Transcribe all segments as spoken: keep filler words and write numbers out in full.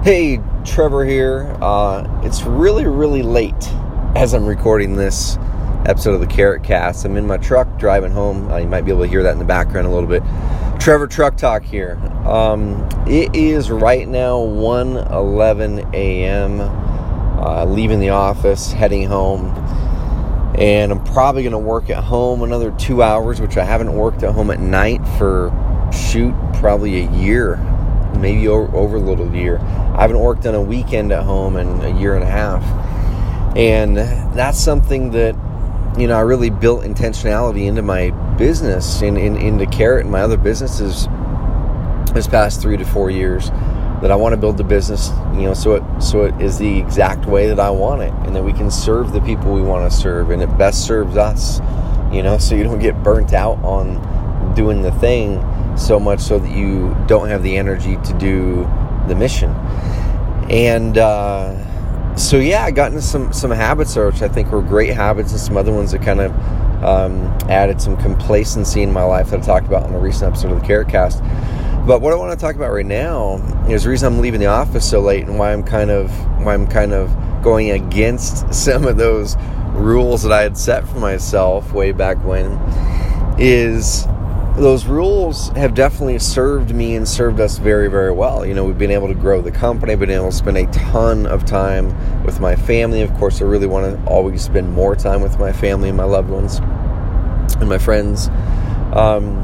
Hey, Trevor here. Uh, it's really, really late as I'm recording this episode of the Carrot Cast. I'm in my truck driving home. Uh, you might be able to hear that in the background a little bit. Trevor Truck Talk here. Um, it is right now one eleven a.m. Uh, leaving the office, heading home. And I'm probably going to work at home another two hours, which I haven't worked at home at night for, shoot, probably a year. Maybe over, over a little year. I haven't worked on a weekend at home in a year and a half. And that's something that, you know, I really built intentionality into my business, in, in, into Carrot and my other businesses this past three to four years, that I want to build the business, you know, so it, so it is the exact way that I want it, and that we can serve the people we want to serve, and it best serves us, you know, so you don't get burnt out on doing the thing so much so that you don't have the energy to do the mission. And uh, so yeah, I got into some, some habits which I think were great habits, and some other ones that kind of um, added some complacency in my life that I talked about in a recent episode of the Carrot Cast. But what I want to talk about right now is the reason I'm leaving the office so late, and why I'm kind of why I'm kind of going against some of those rules that I had set for myself way back when. Is those rules have definitely served me and served us very, very well. You know, we've been able to grow the company, been able to spend a ton of time with my family. Of course, I really want to always spend more time with my family and my loved ones and my friends. Um,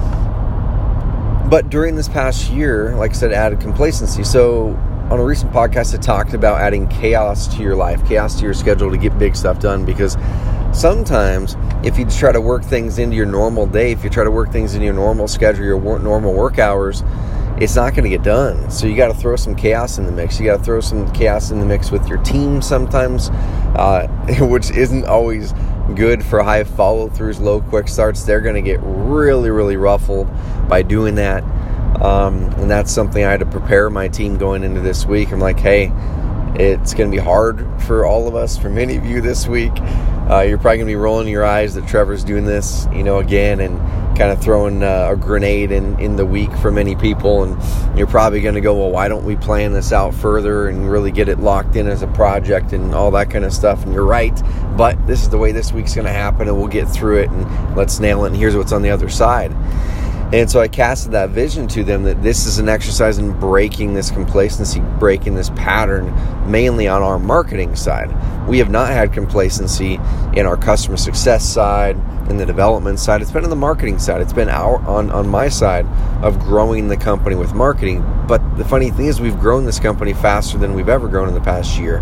but during this past year, like I said, added complacency. So on a recent podcast, I talked about adding chaos to your life, chaos to your schedule to get big stuff done, because sometimes if you try to work things into your normal day, if you try to work things into your normal schedule, your normal work hours, it's not going to get done. So you got to throw some chaos in the mix. You got to throw some chaos in the mix with your team sometimes, uh, which isn't always good for high follow-throughs, low quick starts. They're going to get really, really ruffled by doing that. Um, and that's something I had to prepare my team going into this week. I'm like, hey, it's going to be hard for all of us, for many of you this week. Uh, you're probably going to be rolling your eyes that Trevor's doing this, you know, again, and kind of throwing uh, a grenade in, in the week for many people. And you're probably going to go, well, why don't we plan this out further and really get it locked in as a project and all that kind of stuff? And you're right, but this is the way this week's going to happen, and we'll get through it, and let's nail it, and here's what's on the other side. And so I casted that vision to them, that this is an exercise in breaking this complacency, breaking this pattern, mainly on our marketing side. We have not had complacency in our customer success side, in the development side. It's been on the marketing side. It's been our, on, on my side of growing the company with marketing. But the funny thing is, we've grown this company faster than we've ever grown in the past year.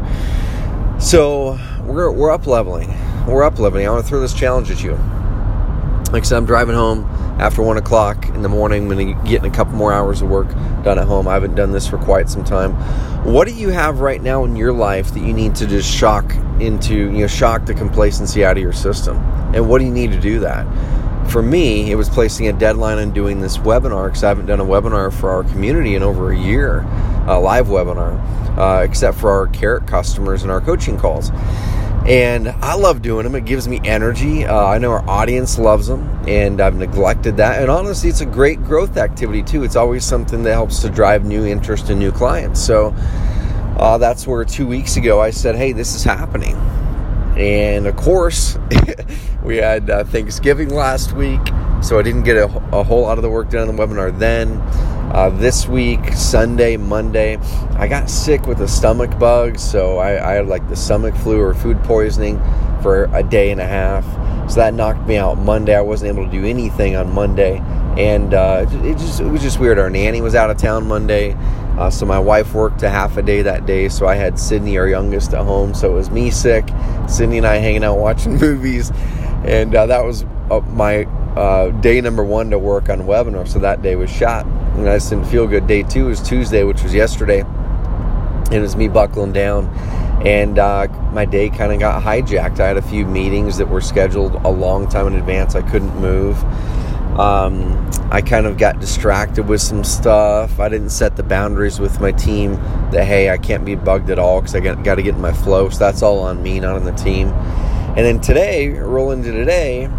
So we're we're up leveling. We're up leveling. I want to throw this challenge at you. Like I said, I'm driving home after one o'clock in the morning. I'm going to get in a couple more hours of work done at home. I haven't done this for quite some time. What do you have right now in your life that you need to just shock into, you know, shock the complacency out of your system? And what do you need to do that? For me, it was placing a deadline on doing this webinar, because I haven't done a webinar for our community in over a year, a live webinar, uh, except for our Carrot customers and our coaching calls. And I love doing them. It gives me energy. Uh, I know our audience loves them, and I've neglected that. And honestly, it's a great growth activity too. It's always something that helps to drive new interest and new clients. So uh, that's where two weeks ago I said, hey, this is happening. And of course, we had uh, Thanksgiving last week, so I didn't get a, a whole lot of the work done on the webinar then. Uh, this week, Sunday, Monday, I got sick with a stomach bug, so I, I had like the stomach flu or food poisoning for a day and a half. So that knocked me out Monday. I wasn't able to do anything on Monday, and uh, it just it was just weird. Our nanny was out of town Monday, uh, so my wife worked a half a day that day, so I had Sydney, our youngest, at home. So it was me sick, Sydney and I hanging out watching movies, and uh, that was uh, my uh, day number one to work on webinar. So that day was shot. And I just didn't feel good. Day two was Tuesday, which was yesterday. And it was me buckling down. And uh, my day kind of got hijacked. I had a few meetings that were scheduled a long time in advance. I couldn't move. Um, I kind of got distracted with some stuff. I didn't set the boundaries with my team that, hey, I can't be bugged at all because I got, got to get in my flow. So that's all on me, not on the team. And then today, rolling into today,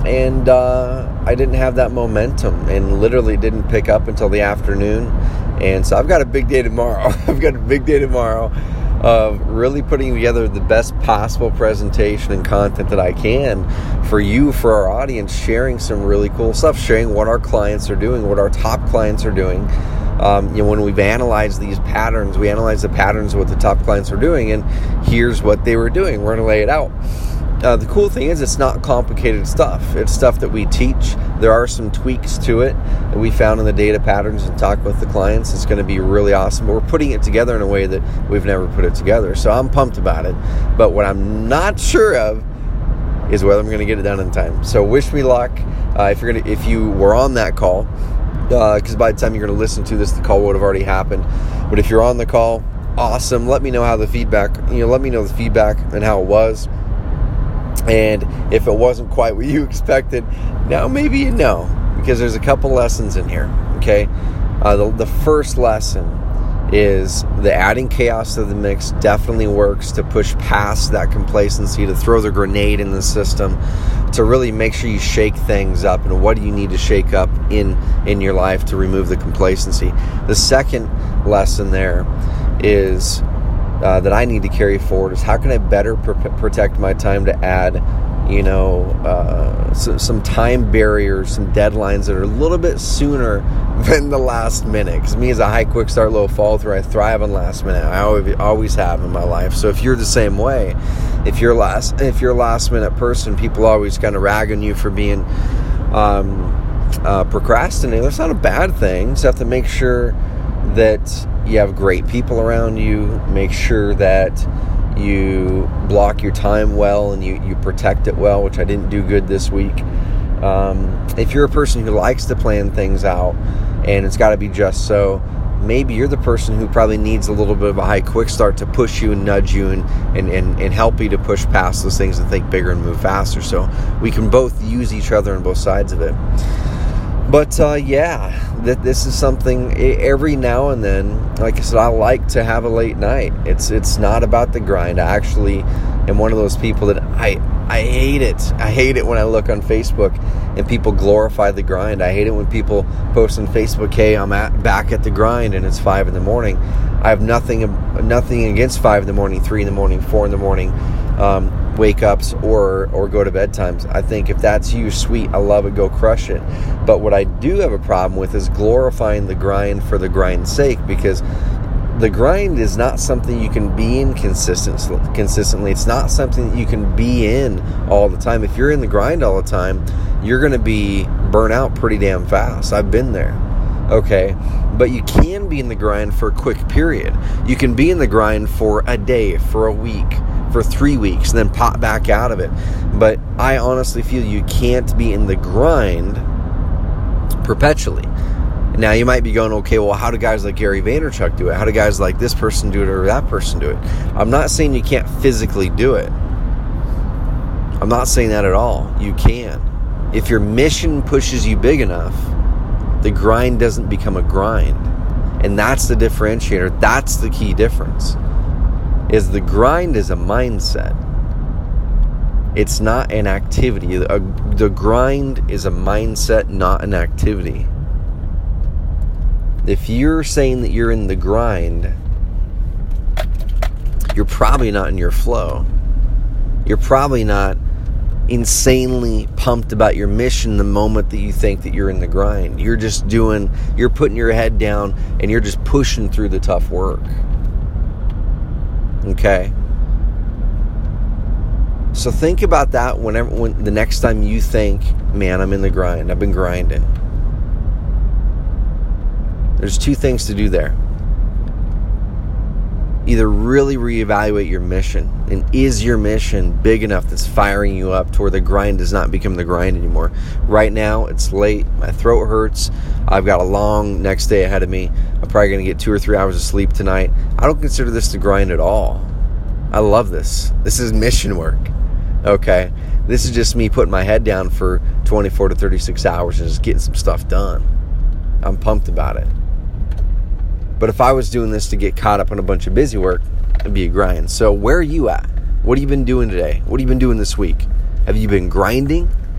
and uh, I didn't have that momentum, and literally didn't pick up until the afternoon. And so I've got a big day tomorrow. I've got a big day tomorrow of really putting together the best possible presentation and content that I can for you, for our audience, sharing some really cool stuff, sharing what our clients are doing, what our top clients are doing. Um, you know, when we've analyzed these patterns, we analyze the patterns of what the top clients are doing, and here's what they were doing. We're going to lay it out. Uh, the cool thing is it's not complicated stuff. It's stuff that we teach. There are some tweaks to it that we found in the data patterns and talk with the clients. It's going to be really awesome. But we're putting it together in a way that we've never put it together. So I'm pumped about it. But what I'm not sure of is whether I'm going to get it done in time. So wish me luck. Uh, if you're going to, if you were on that call, because uh, by the time you're going to listen to this, the call would have already happened. But if you're on the call, awesome. Let me know how the feedback. You know, let me know the feedback and how it was. And if it wasn't quite what you expected, now maybe you know, because there's a couple lessons in here, okay? Uh, the, the first lesson is the adding chaos to the mix definitely works to push past that complacency, to throw the grenade in the system, to really make sure you shake things up. And what do you need to shake up in, in your life to remove the complacency? The second lesson there is... Uh, that I need to carry forward is how can I better pr- protect my time to add, you know, uh, so, some time barriers, some deadlines that are a little bit sooner than the last minute. Because me as a high, quick start, low follow through, I thrive on last minute. I always, always have in my life. So if you're the same way, if you're last, if you're a last minute person, people always kind of rag on you for being um, uh, procrastinating. That's not a bad thing. You just have to make sure that you have great people around you. Make sure that you block your time well and you, you protect it well, which I didn't do good this week. Um, if you're a person who likes to plan things out and it's got to be just so, maybe you're the person who probably needs a little bit of a high quick start to push you and nudge you and, and, and, and help you to push past those things and think bigger and move faster. So we can both use each other on both sides of it. But uh, yeah, th- this is something every now and then, like I said, I like to have a late night. It's it's not about the grind. I actually am one of those people that I, I hate it. I hate it when I look on Facebook and people glorify the grind. I hate it when people post on Facebook, hey, I'm at, back at the grind and it's five in the morning. I have nothing nothing against five in the morning, three in the morning, four in the morning. Um, wake ups or or go to bed times. I think if that's you, sweet, I love it, go crush it. But what I do have a problem with is glorifying the grind for the grind's sake, because the grind is not something you can be in consistently. Consistently, it's not something that you can be in all the time. If you're in the grind all the time, you're going to be burnt out pretty damn fast. I've been there. Okay, but you can be in the grind for a quick period. You can be in the grind for a day, for a week, for three weeks, and then pop back out of it. But I honestly feel you can't be in the grind perpetually. Now, you might be going, okay, well, how do guys like Gary Vaynerchuk do it? How do guys like this person do it or that person do it? I'm not saying you can't physically do it. I'm not saying that at all. You can. If your mission pushes you big enough, the grind doesn't become a grind. And that's the differentiator. That's the key difference. Is the grind is a mindset. It's not an activity. The grind is a mindset, not an activity. If you're saying that you're in the grind, you're probably not in your flow. You're probably not insanely pumped about your mission the moment that you think that you're in the grind. You're just doing, you're putting your head down and you're just pushing through the tough work. Okay? So think about that whenever, when the next time you think, man, I'm in the grind. I've been grinding. There's two things to do there. Either really reevaluate your mission. And is your mission big enough that's firing you up to where the grind does not become the grind anymore? Right now, it's late. My throat hurts. I've got a long next day ahead of me. I'm probably going to get two or three hours of sleep tonight. I don't consider this the grind at all. I love this. This is mission work. Okay? This is just me putting my head down for twenty-four to thirty-six hours and just getting some stuff done. I'm pumped about it. But if I was doing this to get caught up on a bunch of busy work, it'd be a grind. So where are you at? What have you been doing today? What have you been doing this week? Have you been grinding?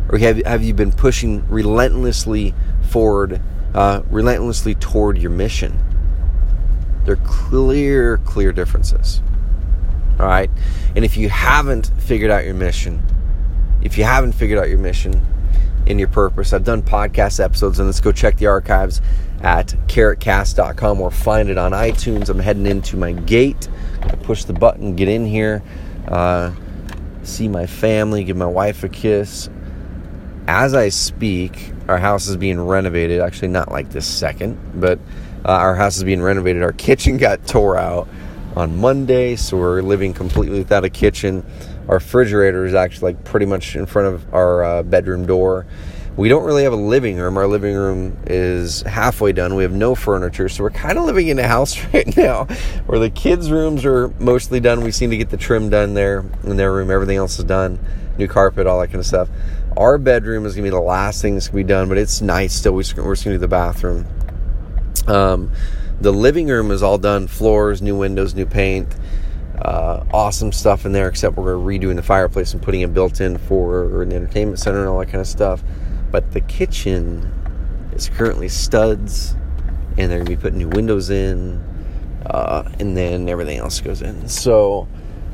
Or have, have you been pushing relentlessly forward, uh, relentlessly toward your mission? There are clear, clear differences. All right? And if you haven't figured out your mission, if you haven't figured out your mission and your purpose, I've done podcast episodes, and let's go check the archives at carrot cast dot com or find it on iTunes. I'm heading into my gate. I push the button, get in here, uh, see my family, give my wife a kiss. As I speak, our house is being renovated. Actually, not like this second, but uh, our house is being renovated. Our kitchen got tore out on Monday, so we're living completely without a kitchen. Our refrigerator is actually like pretty much in front of our uh, bedroom door. We don't really have a living room. Our living room is halfway done. We have no furniture, so we're kind of living in a house right now where the kids' rooms are mostly done. We seem to get the trim done there in their room. Everything else is done. New carpet, all that kind of stuff. Our bedroom is going to be the last thing that's going to be done, but it's nice still. We're just going to do the bathroom. Um, the living room is all done. Floors, new windows, new paint. Uh, awesome stuff in there, except we're redoing the fireplace and putting it built in for an entertainment center and all that kind of stuff. But the kitchen is currently studs, and they're going to be putting new windows in, uh, and then everything else goes in. So,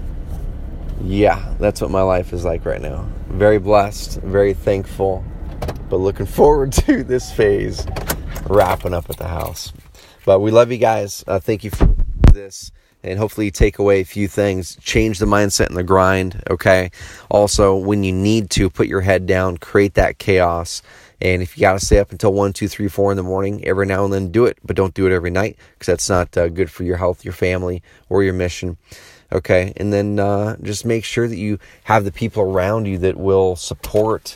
yeah, that's what my life is like right now. Very blessed, very thankful, but looking forward to this phase wrapping up at the house. But we love you guys. Uh, thank you for this. And hopefully you take away a few things. Change the mindset and the grind, okay? Also, when you need to, put your head down, create that chaos. And if you got to stay up until one, two, three, four in the morning, every now and then do it. But don't do it every night, because that's not uh, good for your health, your family, or your mission, okay? And then uh, just make sure that you have the people around you that will support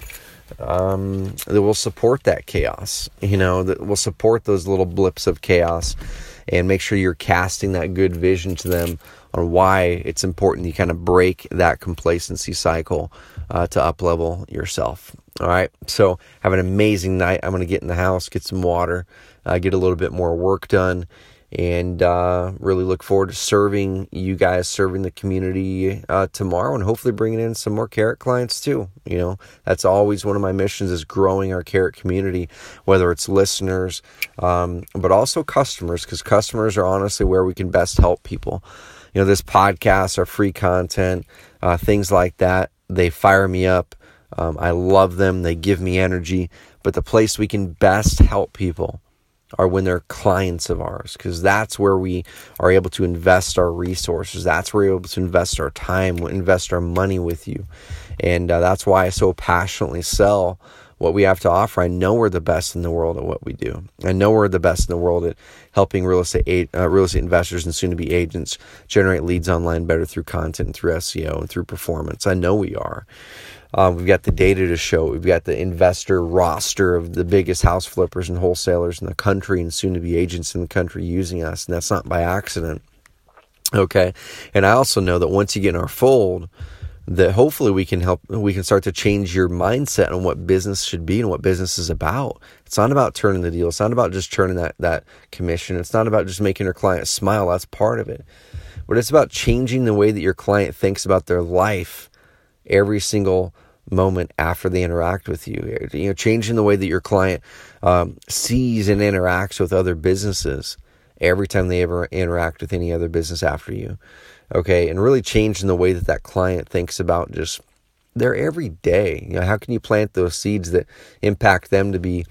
um, that will support that chaos, you know, that will support those little blips of chaos. And make sure you're casting that good vision to them on why it's important you kind of break that complacency cycle uh, to up-level yourself. All right? So have an amazing night. I'm going to get in the house, get some water, uh, get a little bit more work done, and uh, really look forward to serving you guys, serving the community uh, tomorrow, and hopefully bringing in some more Carrot clients too. You know, that's always one of my missions, is growing our Carrot community, whether it's listeners, um, but also customers, because customers are honestly where we can best help people. You know, this podcast, our free content, uh, things like that, they fire me up. Um, I love them. They give me energy. But the place we can best help people are when they're clients of ours, because that's where we are able to invest our resources. That's where we're able to invest our time, invest our money with you. And uh, that's why I so passionately sell what we have to offer. I know we're the best in the world at what we do. I know we're the best in the world at helping real estate uh, real estate investors and soon-to-be agents generate leads online better through content and through S E O and through performance. I know we are. Um, we've got the data to show. We've got the investor roster of the biggest house flippers and wholesalers in the country and soon-to-be agents in the country using us, and that's not by accident. Okay, and I also know that once you get in our fold, that hopefully we can help, we can start to change your mindset on what business should be and what business is about. It's not about turning the deal. It's not about just turning that, that commission. It's not about just making your client smile. That's part of it. But it's about changing the way that your client thinks about their life every single moment after they interact with you. You know, changing the way that your client um, sees and interacts with other businesses every time they ever interact with any other business after you. Okay, and really changing the way that that client thinks about just their everyday. You know, how can you plant those seeds that impact them to be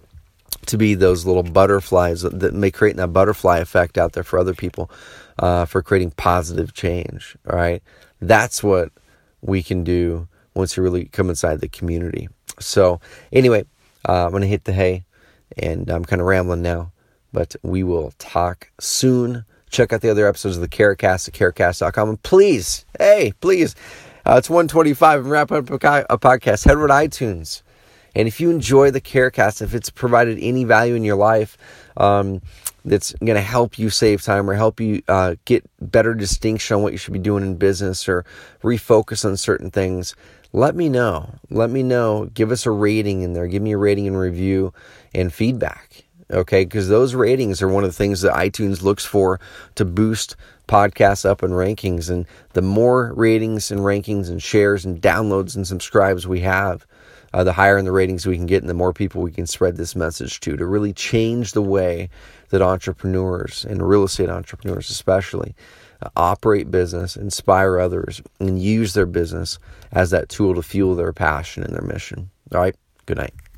to be those little butterflies that, that may create that butterfly effect out there for other people, uh, for creating positive change. All right, that's what we can do once you really come inside the community. So anyway, uh, I'm going to hit the hay, and I'm kind of rambling now, but we will talk soon. Check out the other episodes of the Carrot Cast at carrot cast dot com. And please, hey, please, uh, it's one twenty-five. I'm wrapping up a, a podcast. Head over to iTunes. And if you enjoy the Carrot Cast, if it's provided any value in your life um, that's going to help you save time or help you uh, get better distinction on what you should be doing in business or refocus on certain things, let me know. Let me know. Give us a rating in there. Give me a rating and review and feedback. Okay, because those ratings are one of the things that iTunes looks for to boost podcasts up in rankings. And the more ratings and rankings and shares and downloads and subscribes we have, uh, the higher in the ratings we can get and the more people we can spread this message to, to really change the way that entrepreneurs and real estate entrepreneurs especially uh, operate business, inspire others, and use their business as that tool to fuel their passion and their mission. All right, good night.